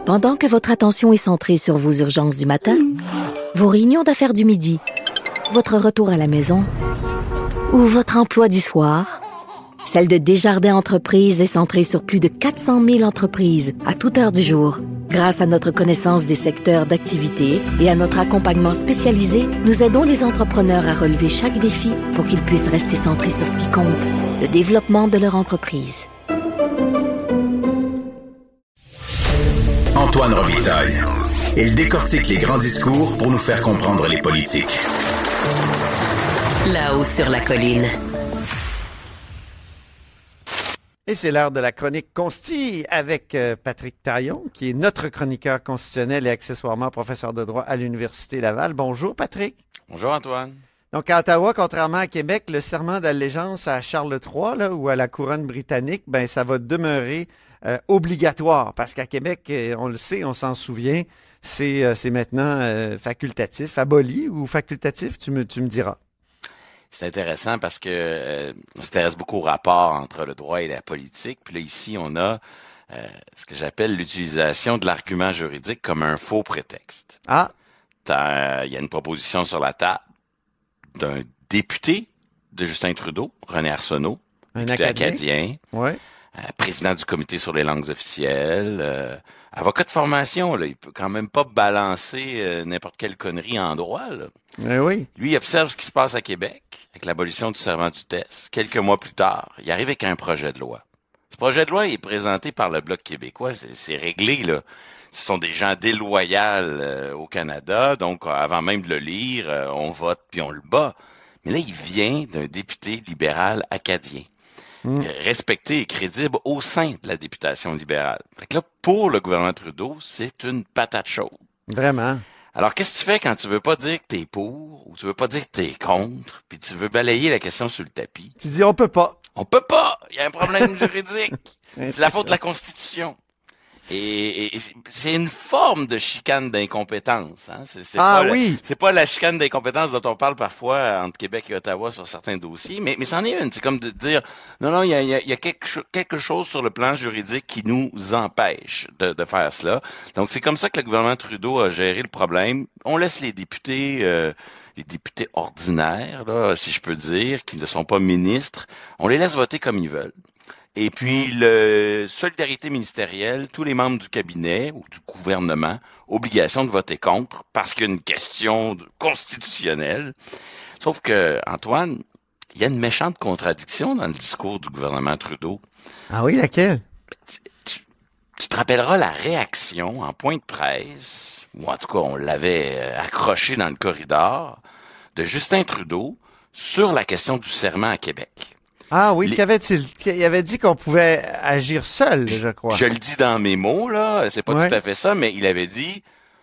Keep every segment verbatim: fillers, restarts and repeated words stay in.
Pendant que votre attention est centrée sur vos urgences du matin, vos réunions d'affaires du midi, votre retour à la maison ou votre emploi du soir, celle de Desjardins Entreprises est centrée sur plus de quatre cent mille entreprises à toute heure du jour. Grâce à notre connaissance des secteurs d'activité et à notre accompagnement spécialisé, nous aidons les entrepreneurs à relever chaque défi pour qu'ils puissent rester centrés sur ce qui compte, le développement de leur entreprise. Antoine Robitaille. Il décortique les grands discours pour nous faire comprendre les politiques. Là-haut sur la colline. Et c'est l'heure de la chronique Consti avec euh, Patrick Taillon, qui est notre chroniqueur constitutionnel et accessoirement professeur de droit à l'Université Laval. Bonjour, Patrick. Bonjour, Antoine. Donc, à Ottawa, contrairement à Québec, le serment d'allégeance à Charles trois là, ou à la couronne britannique, ben ça va demeurer euh, obligatoire parce qu'à Québec, on le sait, on s'en souvient, c'est, euh, c'est maintenant euh, facultatif, aboli ou facultatif, tu me, tu me diras. C'est intéressant parce que euh, on s'intéresse beaucoup au rapport entre le droit et la politique. Puis là, ici, on a euh, ce que j'appelle l'utilisation de l'argument juridique comme un faux prétexte. Ah! Il y a une proposition sur la table d'un député de Justin Trudeau, René Arsenault, un député Acadien, acadien, ouais. euh, président du comité sur les langues officielles, euh, avocat de formation, là, il peut quand même pas balancer euh, n'importe quelle connerie en droit, là. Eh oui. Lui, il observe ce qui se passe à Québec avec l'abolition du serment du test. Quelques mois plus tard, il arrive avec un projet de loi. Ce projet de loi est présenté par le Bloc québécois. C'est, c'est réglé, là. Ce sont des gens déloyaux euh, au Canada. Donc, avant même de le lire, euh, on vote puis on le bat. Mais là, il vient d'un député libéral acadien. Mmh. Respecté et crédible au sein de la députation libérale. Fait que là, pour le gouvernement Trudeau, c'est une patate chaude. Vraiment. Alors, qu'est-ce que tu fais quand tu veux pas dire que t'es pour ou tu veux pas dire que t'es contre, puis tu veux balayer la question sur le tapis? Tu dis on peut pas. On peut pas! Il y a un problème juridique. C'est, c'est la faute ça. de la Constitution. Et, et, et c'est une forme de chicane d'incompétence. Hein? C'est, c'est ah pas oui! La, c'est pas la chicane d'incompétence dont on parle parfois entre Québec et Ottawa sur certains dossiers, mais, mais c'en est une. C'est comme de dire, non, non, il y a, il y a, il y a quelque, cho- quelque chose sur le plan juridique qui nous empêche de, de faire cela. Donc, c'est comme ça que le gouvernement Trudeau a géré le problème. On laisse les députés... Euh, les députés ordinaires, là, si je peux dire, qui ne sont pas ministres, on les laisse voter comme ils veulent. Et puis, le solidarité ministérielle, tous les membres du cabinet ou du gouvernement, obligation de voter contre parce qu'il y a une question de- constitutionnelle. Sauf que, Antoine, il y a une méchante contradiction dans le discours du gouvernement Trudeau. Ah oui, laquelle? Tu, tu te rappelleras la réaction en point de presse, ou en tout cas, on l'avait euh, accroché dans le corridor, de Justin Trudeau sur la question du serment à Québec. Ah oui, Les... qu'avait-il? Il avait dit qu'on pouvait agir seul, je crois. Je le dis dans mes mots, là, c'est pas ouais. tout à fait ça, mais il avait dit,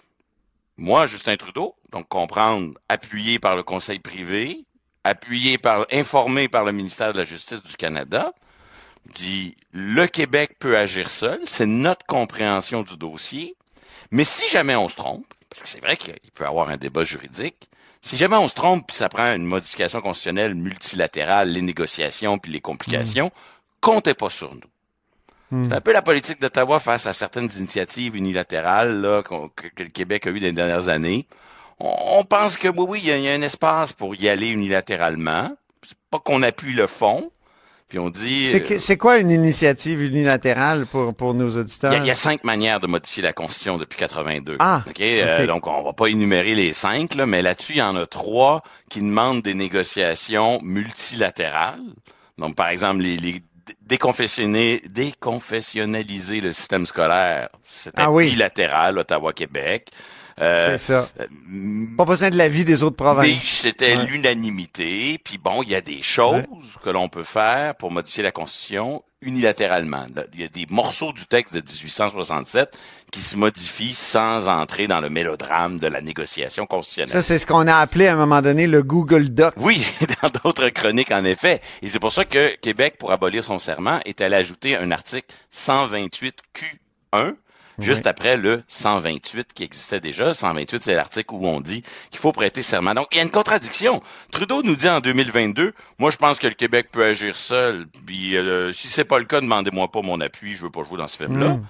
moi, Justin Trudeau, donc comprendre, appuyé par le Conseil privé, appuyé par, informé par le ministère de la Justice du Canada, dit, le Québec peut agir seul, c'est notre compréhension du dossier, mais si jamais on se trompe, parce que c'est vrai qu'il peut y avoir un débat juridique, si jamais on se trompe puis ça prend une modification constitutionnelle multilatérale, les négociations puis les complications, mmh. comptez pas sur nous. Mmh. C'est un peu la politique d'Ottawa face à certaines initiatives unilatérales là, que, que le Québec a eues dans les dernières années. On, on pense que oui, oui, il y, a, il y a un espace pour y aller unilatéralement. C'est pas qu'on appuie le fond. Puis on dit... C'est, que, c'est quoi une initiative unilatérale pour, pour nos auditeurs? Il y, a, il y a cinq manières de modifier la Constitution depuis quatre-vingt-deux. Ah, OK? okay. Euh, donc, on va pas énumérer les cinq, là, mais là-dessus, il y en a trois qui demandent des négociations multilatérales. Donc, par exemple, les, les déconfessionner, déconfessionnaliser le système scolaire. C'était ah, oui. bilatéral, Ottawa-Québec. Euh, c'est ça. Euh, pas besoin de l'avis des autres provinces. Mais c'était ouais. l'unanimité. Puis bon, il y a des choses ouais. que l'on peut faire pour modifier la Constitution unilatéralement. Il y a des morceaux du texte de dix-huit cent soixante-sept qui se modifient sans entrer dans le mélodrame de la négociation constitutionnelle. Ça, c'est ce qu'on a appelé à un moment donné le Google Doc. Oui, dans d'autres chroniques, en effet. Et c'est pour ça que Québec, pour abolir son serment, est allé ajouter un article cent vingt-huit Q un, juste oui. après le cent vingt-huit qui existait déjà. cent vingt-huit, c'est l'article où on dit qu'il faut prêter serment. Donc, il y a une contradiction. Trudeau nous dit en deux mille vingt-deux, moi, je pense que le Québec peut agir seul. Puis, euh, si c'est pas le cas, demandez-moi pas mon appui. Je veux pas jouer dans ce film-là. Mm.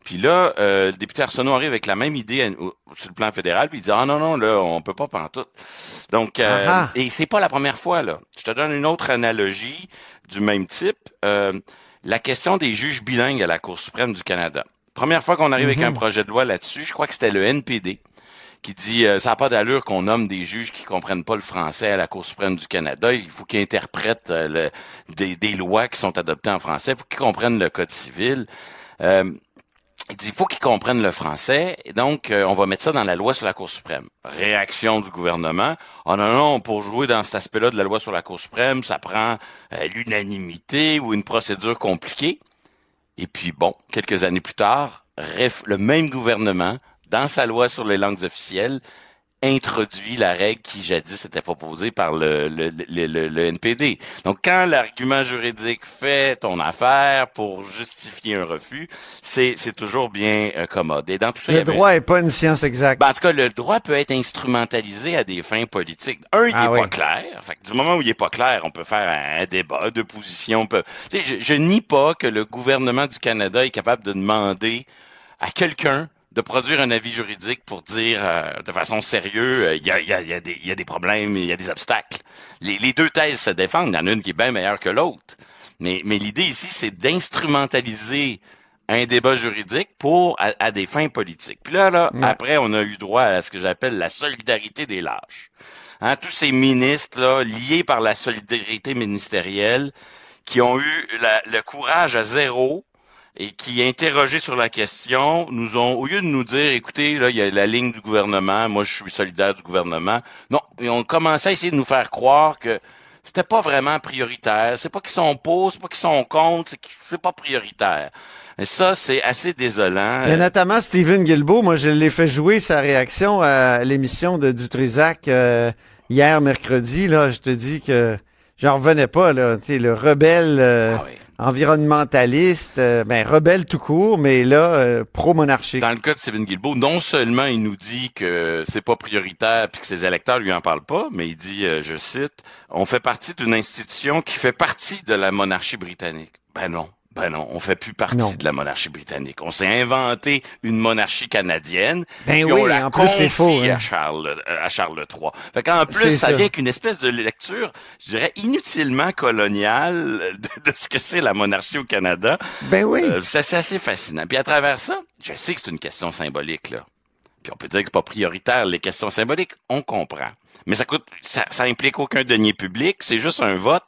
Puis là, euh, le député Arsenault arrive avec la même idée à, au, sur le plan fédéral, puis il dit « Ah non, non, là, on peut pas pantoute. » Donc, euh, Ah ah. et c'est pas la première fois, là. Je te donne une autre analogie du même type. Euh, la question des juges bilingues à la Cour suprême du Canada. Première fois qu'on arrive mm-hmm. avec un projet de loi là-dessus, je crois que c'était le N P D qui dit euh, ça n'a pas d'allure qu'on nomme des juges qui comprennent pas le français à la Cour suprême du Canada. Il faut qu'ils interprètent euh, le, des, des lois qui sont adoptées en français. Il faut qu'ils comprennent le Code civil. Euh, il dit il faut qu'ils comprennent le français. Et donc, euh, on va mettre ça dans la loi sur la Cour suprême. Réaction du gouvernement. Oh non, non, pour jouer dans cet aspect-là de la loi sur la Cour suprême, ça prend euh, l'unanimité ou une procédure compliquée. Et puis, bon, quelques années plus tard, ref, le même gouvernement dans sa loi sur les langues officielles, introduit la règle qui jadis était proposée par le, le, le, le, le N P D. Donc, quand l'argument juridique fait ton affaire pour justifier un refus, c'est, c'est toujours bien euh, commode. Et dans tout ça, le il y avait... droit n'est pas une science exacte. Ben, en tout cas, le droit peut être instrumentalisé à des fins politiques. Un, il n'est ah, oui. pas clair. Fait que du moment où il n'est pas clair, on peut faire un, un débat de position. On peut... Tu sais, je, je nie pas que le gouvernement du Canada est capable de demander à quelqu'un de produire un avis juridique pour dire euh, de façon sérieuse, il euh, y, a, y, a, y, a des, y a des problèmes, il y a des obstacles. Les, les deux thèses se défendent, il y en a une qui est bien meilleure que l'autre. Mais, mais l'idée ici, c'est d'instrumentaliser un débat juridique pour à, à des fins politiques. Puis là, là, ouais. après, on a eu droit à ce que j'appelle la solidarité des lâches. Hein, tous ces ministres là, liés par la solidarité ministérielle qui ont eu la, le courage à zéro et qui, interrogés sur la question, nous ont, au lieu de nous dire, écoutez, là, il y a la ligne du gouvernement, moi, je suis solidaire du gouvernement. Non, ils ont commencé à essayer de nous faire croire que c'était pas vraiment prioritaire. C'est pas qu'ils sont pour, c'est pas qu'ils sont contre, c'est que c'est pas prioritaire. Et ça, c'est assez désolant. Il y a notamment Stephen Guilbeault. Moi, je l'ai fait jouer sa réaction à l'émission de Dutrisac euh, hier, mercredi. Là, je te dis que j'en revenais pas, là. Tu sais, le rebelle... Euh, ah oui. environnementaliste, euh, ben rebelle tout court, mais là, euh, pro-monarchique. Dans le cas de Stephen Guilbeault, non seulement il nous dit que c'est pas prioritaire puis que ses électeurs lui en parlent pas, mais il dit, euh, je cite, « On fait partie d'une institution qui fait partie de la monarchie britannique. » Ben non. Ben non, on fait plus partie non. de la monarchie britannique. On s'est inventé une monarchie canadienne. Ben puis oui, on la en plus c'est faux. Hein. à Charles, à Charles trois. Fait qu'en plus, c'est ça, ça vient qu'une espèce de lecture, je dirais, inutilement coloniale de, de ce que c'est la monarchie au Canada. Ben oui. Euh, c'est, c'est assez fascinant. Puis à travers ça, je sais que c'est une question symbolique, là. Puis on peut dire que c'est pas prioritaire, les questions symboliques, on comprend. Mais ça coûte, ça, ça implique aucun denier public, c'est juste un vote.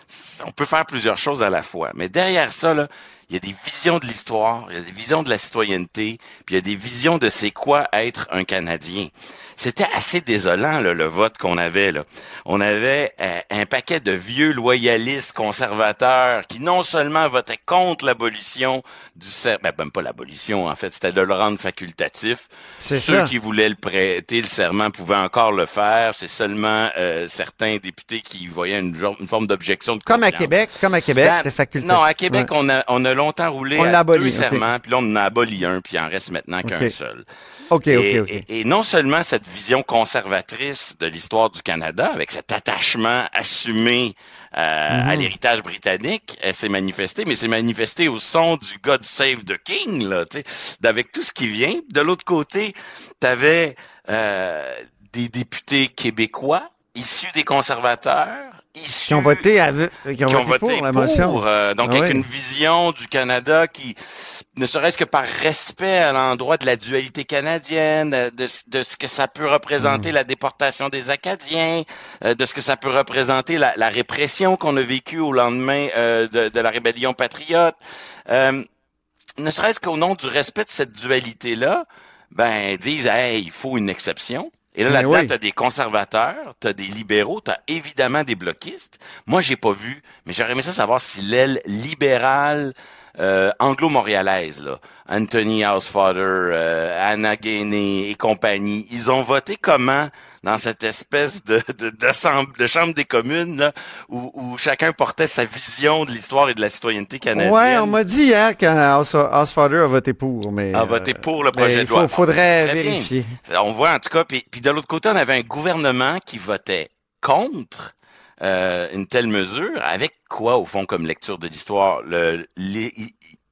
On peut faire plusieurs choses à la fois. Mais derrière ça, là, il y a des visions de l'histoire, il y a des visions de la citoyenneté, puis il y a des visions de c'est quoi être un Canadien. C'était assez désolant, là, le vote qu'on avait, là. On avait euh, un paquet de vieux loyalistes conservateurs qui non seulement votaient contre l'abolition du serment, ben, même pas l'abolition, en fait, c'était de le rendre facultatif. C'est Ceux ça. qui voulaient le prêter, le serment, pouvaient encore le faire. C'est seulement euh, certains députés qui voyaient une, une forme d'objection de Comme confiance. à Québec, comme à Québec, ben, c'était facultatif. Non, à Québec, ouais. on a on a longtemps roulé on à deux serments, okay. Puis là, on en a aboli un, puis il en reste maintenant qu'un okay. seul. OK, et, OK, OK. Et, et non seulement cette vision conservatrice de l'histoire du Canada, avec cet attachement assumé euh, mm-hmm. à l'héritage britannique, elle s'est manifestée, mais c'est manifesté au son du God Save the King, là, tu sais, avec tout ce qui vient. De l'autre côté, t'avais euh, des députés québécois issus des conservateurs, issus qui ont voté, avec, qui ont qui voté, ont voté pour, pour la motion. Euh, donc, ah avec oui. une vision du Canada qui, ne serait-ce que par respect à l'endroit de la dualité canadienne, de, de ce que ça peut représenter mmh. la déportation des Acadiens, de ce que ça peut représenter la, la répression qu'on a vécue au lendemain euh, de, de la rébellion patriote. Euh, ne serait-ce qu'au nom du respect de cette dualité-là, ben disent hey, il faut une exception. Et là, Mais là-dedans, oui. t'as des conservateurs, t'as des libéraux, t'as évidemment des bloquistes. Moi, j'ai pas vu, mais j'aurais aimé ça savoir si l'aile libérale euh, anglo-montréalaise, là, Anthony Housefather, euh, Anna Gainey et compagnie, ils ont voté comment dans cette espèce de de, de, de chambre des communes là, où, où chacun portait sa vision de l'histoire et de la citoyenneté canadienne. Ouais, on m'a dit hier qu'Housefather a voté pour, mais a voté pour le projet de loi. Il faudrait Très vérifier. Bien. On voit en tout cas, puis, puis de l'autre côté, on avait un gouvernement qui votait contre euh, une telle mesure, avec quoi, au fond, comme lecture de l'histoire? Le, les,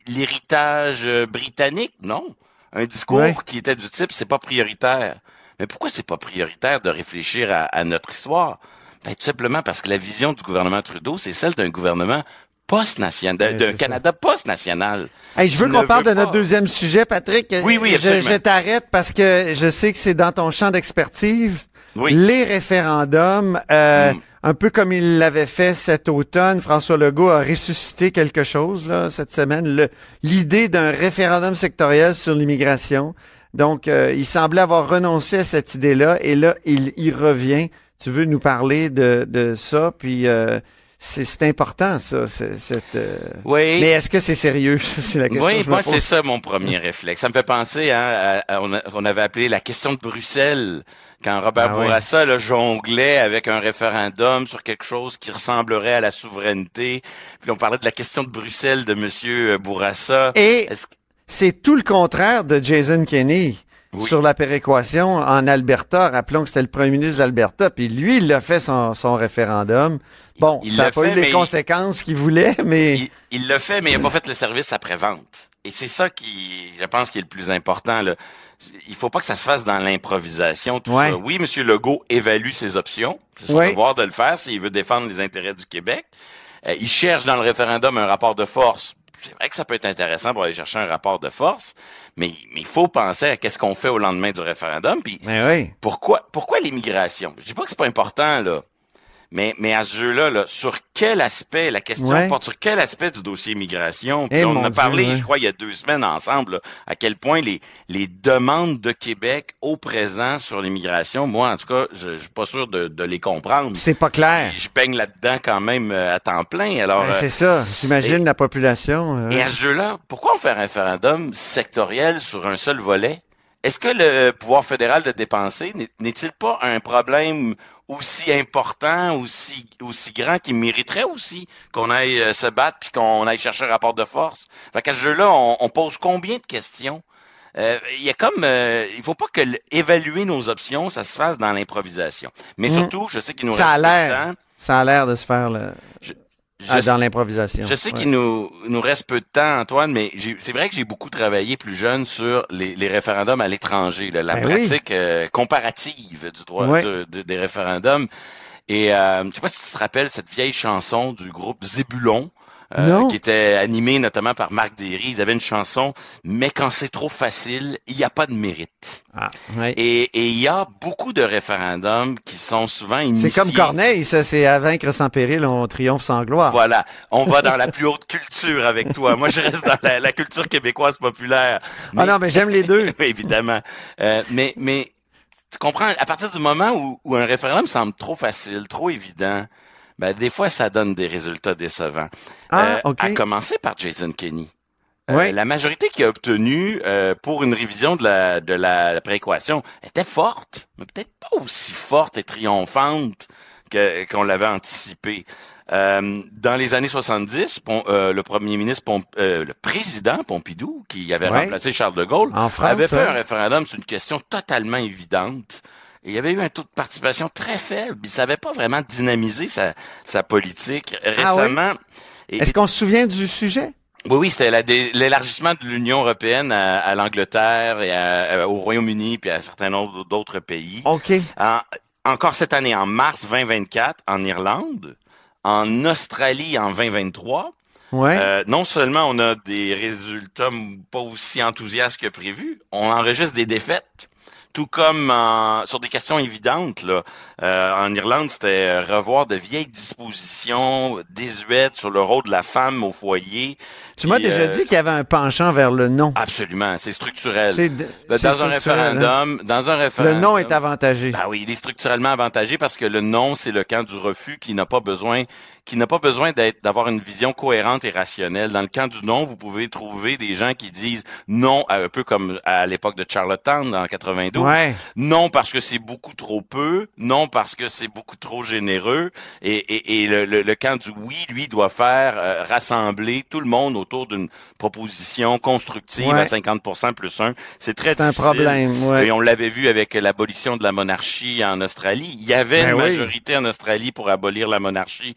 l'héritage euh, britannique? Non. Un discours ouais. qui était du type, c'est pas prioritaire. Mais pourquoi c'est pas prioritaire de réfléchir à, à notre histoire? Ben, tout simplement parce que la vision du gouvernement Trudeau, c'est celle d'un gouvernement post-national, d'un Canada post-national. Hey, je veux qu'on parle de pas... notre deuxième sujet, Patrick. Oui, oui, absolument. Je, je t'arrête parce que je sais que c'est dans ton champ d'expertise. Oui. Les référendums, euh, mm. un peu comme il l'avait fait cet automne, François Legault a ressuscité quelque chose là cette semaine, le, l'idée d'un référendum sectoriel sur l'immigration. Donc, euh, il semblait avoir renoncé à cette idée-là et là, il y revient. Tu veux nous parler de, de ça, puis euh, c'est, c'est important, ça. C'est, c'est, euh... Oui. Mais est-ce que c'est sérieux? C'est la question oui, que je moi, me pose. c'est ça mon premier réflexe. Ça me fait penser, hein, à, à, on, a, on avait appelé la question de Bruxelles, quand Robert ah, Bourassa oui. là, jonglait avec un référendum sur quelque chose qui ressemblerait à la souveraineté. Puis on parlait de la question de Bruxelles de M. Bourassa. Et Est-ce... c'est tout le contraire de Jason Kenney. Oui. Sur la péréquation en Alberta. Rappelons que c'était le premier ministre d'Alberta, puis lui, il a fait son, son référendum. Bon, il ça n'a pas fait, eu les conséquences il... qu'il voulait, mais... Il, il l'a fait, mais il n'a pas fait le service après-vente. Et c'est ça qui, je pense, qui est le plus important, là. Il faut pas que ça se fasse dans l'improvisation, tout ouais. ça. Oui, M. Legault évalue ses options. C'est son ouais. devoir de le faire s'il veut défendre les intérêts du Québec. Euh, il cherche dans le référendum un rapport de force. C'est vrai que ça peut être intéressant pour aller chercher un rapport de force, mais mais il faut penser à qu'est-ce qu'on fait au lendemain du référendum. Puis oui. pourquoi pourquoi l'immigration? Je dis pas que c'est pas important là, mais mais à ce jeu-là, là, sur quel aspect la question ouais. porte sur quel aspect du dossier immigration? Puis hey, on en a parlé, Dieu, ouais. je crois, il y a deux semaines ensemble, là, à quel point les les demandes de Québec au présent sur l'immigration, moi en tout cas, je, je suis pas sûr de, de les comprendre. C'est pas clair. Je, je baigne là-dedans quand même à temps plein. Alors ben, c'est euh, ça. J'imagine et, la population. Euh... Et à ce jeu-là, pourquoi on fait un référendum sectoriel sur un seul volet? Est-ce que le pouvoir fédéral de dépenser n'est-il pas un problème aussi important, aussi aussi grand, qui mériterait aussi qu'on aille euh, se battre puis qu'on aille chercher un rapport de force? Fait qu'à ce jeu-là, on, on pose combien de questions? Euh, il y a comme, euh, il faut pas que évaluer nos options, ça se fasse dans l'improvisation. Mais mmh. surtout, je sais qu'il nous ça reste a l'air, peu de temps. Ça a l'air de se faire le... Je, Je ah, dans l'improvisation. Je sais ouais. qu'il nous, nous reste peu de temps, Antoine, mais j'ai, c'est vrai que j'ai beaucoup travaillé plus jeune sur les, les référendums à l'étranger, là, la ben pratique oui. euh, comparative du droit ouais. de, de, des référendums. Et euh, je sais pas si tu te rappelles cette vieille chanson du groupe Zébulon, euh, qui était animée notamment par Marc Derry. Ils avaient une chanson « Mais quand c'est trop facile, il n'y a pas de mérite ah, ». Ouais. Et il y a beaucoup de référendums qui sont souvent initiés... C'est comme Corneille, ça, c'est « À vaincre sans péril, on triomphe sans gloire ». Voilà, on va dans la plus haute culture avec toi. Moi, je reste dans la, la culture québécoise populaire. Mais... Ah non, mais j'aime les deux. Oui, évidemment. Euh, mais, mais tu comprends, à partir du moment où, où un référendum semble trop facile, trop évident, ben des fois, ça donne des résultats décevants. Ah, euh, OK. À commencer par Jason Kenney. Euh, oui. La majorité qu'il a obtenue euh, pour une révision de la de la, la prééquation était forte, mais peut-être pas aussi forte et triomphante que, qu'on l'avait anticipé. Euh, dans les années soixante-dix, Pom, euh, le premier ministre, Pom, euh, le président Pompidou, qui avait ouais. remplacé Charles de Gaulle, en France, avait fait ouais. un référendum sur une question totalement évidente. Et il y avait eu un taux de participation très faible. Il savait pas vraiment dynamiser sa, sa politique. Récemment... Ah oui? Est-ce qu'on se souvient du sujet? Oui, oui, c'était la, l'élargissement de l'Union européenne à, à l'Angleterre et à, à, au Royaume-Uni puis à certains autres, d'autres pays. OK. En, encore cette année, en mars vingt vingt-quatre, en Irlande, en Australie en vingt vingt-trois. Ouais. Euh, non seulement on a des résultats pas aussi enthousiastes que prévu, on enregistre des défaites. Tout comme en, sur des questions évidentes, là. Euh, en Irlande, c'était revoir de vieilles dispositions désuètes sur le rôle de la femme au foyer. Tu m'as déjà euh, dit qu'il y avait un penchant vers le non. Absolument, c'est structurel. C'est de, dans c'est un structurel, référendum, hein? Dans un référendum. Le non est avantagé. Ben oui, il est structurellement avantagé parce que le non, c'est le camp du refus qui n'a pas besoin qui n'a pas besoin d'être d'avoir une vision cohérente et rationnelle. Dans le camp du non, vous pouvez trouver des gens qui disent non, un peu comme à l'époque de Charlottetown en quatre-vingt-douze. Ouais. Non parce que c'est beaucoup trop peu, non parce que c'est beaucoup trop généreux. Et, et, et le, le, le camp du oui, lui, doit faire euh, rassembler tout le monde autour d'une proposition constructive ouais. à cinquante pour cent plus un. C'est très c'est difficile. C'est un problème, ouais. Et on l'avait vu avec l'abolition de la monarchie en Australie. Il y avait ben une oui. majorité en Australie pour abolir la monarchie, mais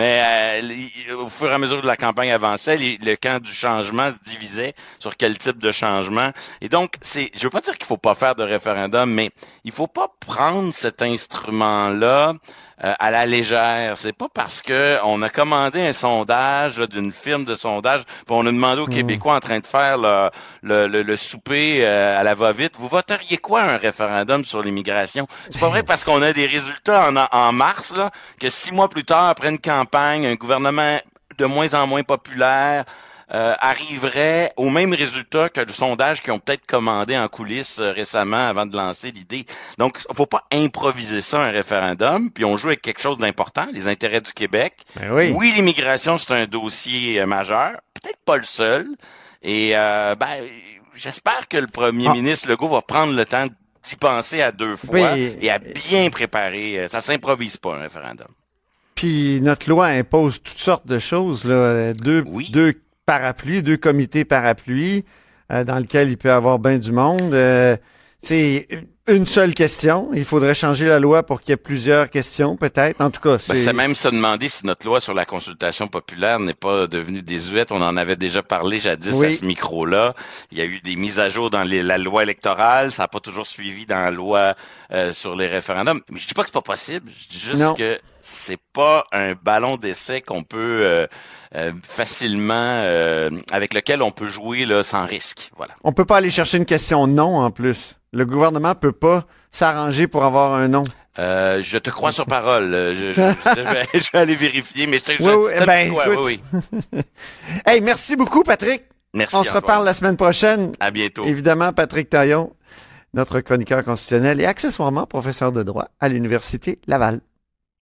Mais euh, au fur et à mesure que la campagne avançait, les, le camp du changement se divisait sur quel type de changement. Et donc, c'est, je veux pas dire qu'il faut pas faire de référendum, mais il faut pas prendre cet instrument-là euh, à la légère. C'est pas parce que on a commandé un sondage là, d'une firme de sondage, puis on a demandé aux mmh. Québécois en train de faire le, le, le, le souper euh, à la va-vite, vous voteriez quoi un référendum sur l'immigration? C'est pas vrai parce qu'on a des résultats en, en mars, là, que six mois plus tard, après une campagne, un gouvernement de moins en moins populaire euh, arriverait au même résultat que le sondage qu'ils ont peut-être commandé en coulisses euh, récemment avant de lancer l'idée. Donc, faut pas improviser ça, un référendum, puis on joue avec quelque chose d'important, les intérêts du Québec. Ben oui, oui, l'immigration, c'est un dossier euh, majeur, peut-être pas le seul, et euh, ben, j'espère que le premier ah. ministre Legault va prendre le temps d'y penser à deux fois oui. et à bien préparer. Ça s'improvise pas, un référendum. Puis notre loi impose toutes sortes de choses, là. Deux, oui. deux parapluies, deux comités parapluies euh, dans lesquels il peut y avoir bien du monde. Euh, c'est une seule question. Il faudrait changer la loi pour qu'il y ait plusieurs questions, peut-être. En tout cas, c'est... Ben, c'est même se demander si notre loi sur la consultation populaire n'est pas devenue désuète. On en avait déjà parlé jadis oui. à ce micro-là. Il y a eu des mises à jour dans les, la loi électorale. Ça n'a pas toujours suivi dans la loi euh, sur les référendums. Mais je dis pas que c'est pas possible. Je dis juste non. que c'est pas un ballon d'essai qu'on peut euh, euh, facilement, euh, avec lequel on peut jouer là sans risque. Voilà. On peut pas aller chercher une question non en plus. Le gouvernement peut pas s'arranger pour avoir un non. Euh, je te crois sur parole. Je, je, je, vais, je vais aller vérifier, mais je te oui, oui, ça ben, quoi, écoute. oui, oui. Hey, merci beaucoup, Patrick. Merci. On se reparle la semaine prochaine. À bientôt. Évidemment, Patrick Taillon, notre chroniqueur constitutionnel et accessoirement professeur de droit à l'Université Laval.